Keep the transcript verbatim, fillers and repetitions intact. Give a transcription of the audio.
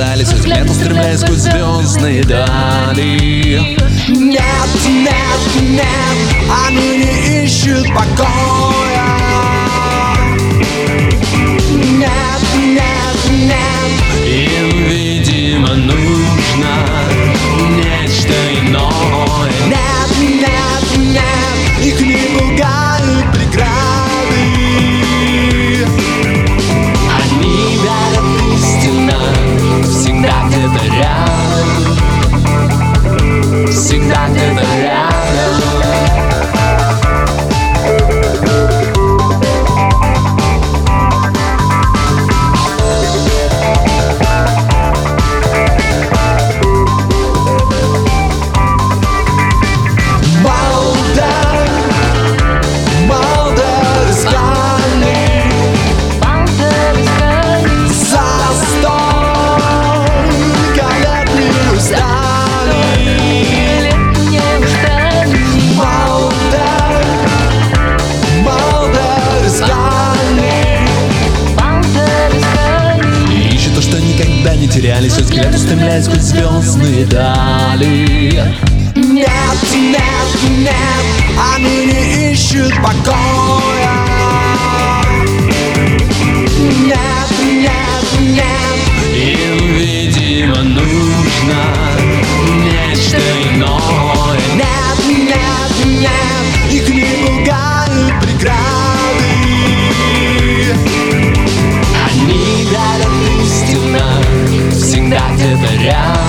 теряли свой взгляд, устремляясь сквозь звездные дали. Нет, нет, нет, они не ищут покоя. Нет, нет, нет, им, видимо, нужно нечто иное. нет, нет, нет, их не пугают преграды. Они верят истинно, всегда где-то рядом, всегда где-то рядом. Не теряли свой взгляд, устремляясь сквозь звездные дали. Нет, нет, нет, они не ищут покоя. Нет, нет, нет, им, видимо, нужно нечто иное. нет, нет, нет, их не пугают преграды. Они верят истинно, всегда где-то рядом.